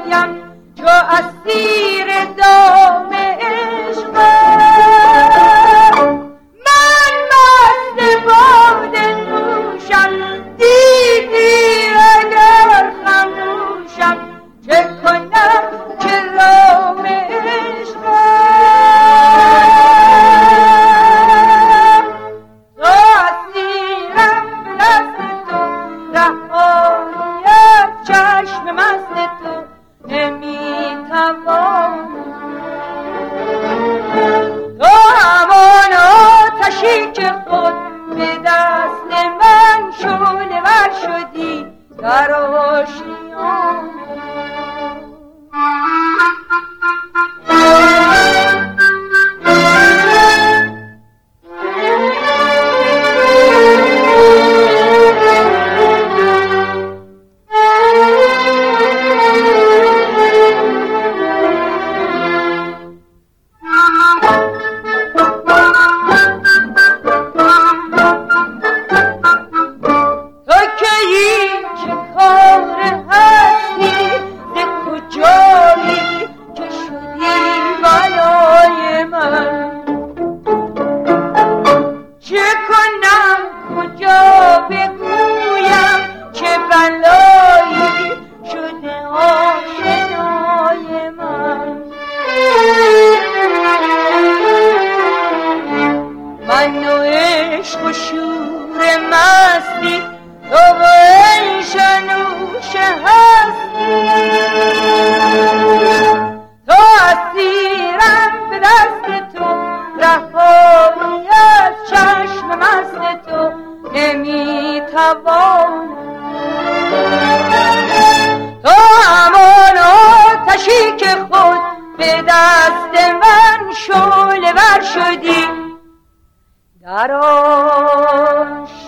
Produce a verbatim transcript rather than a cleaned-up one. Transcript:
پایم چو اسیر دام عشقم. من مست باده نوشم دیدی اگر خموشم چه کنم که رام عشقم. تو اسیرم به دست تو رهایت چشم مست تو نمیتوانم. تو همان آتشی که خود به دست من شعله ور شدی در آشیان. تو همان آتشی که خود به دست من شعله ور شدی در آشیان.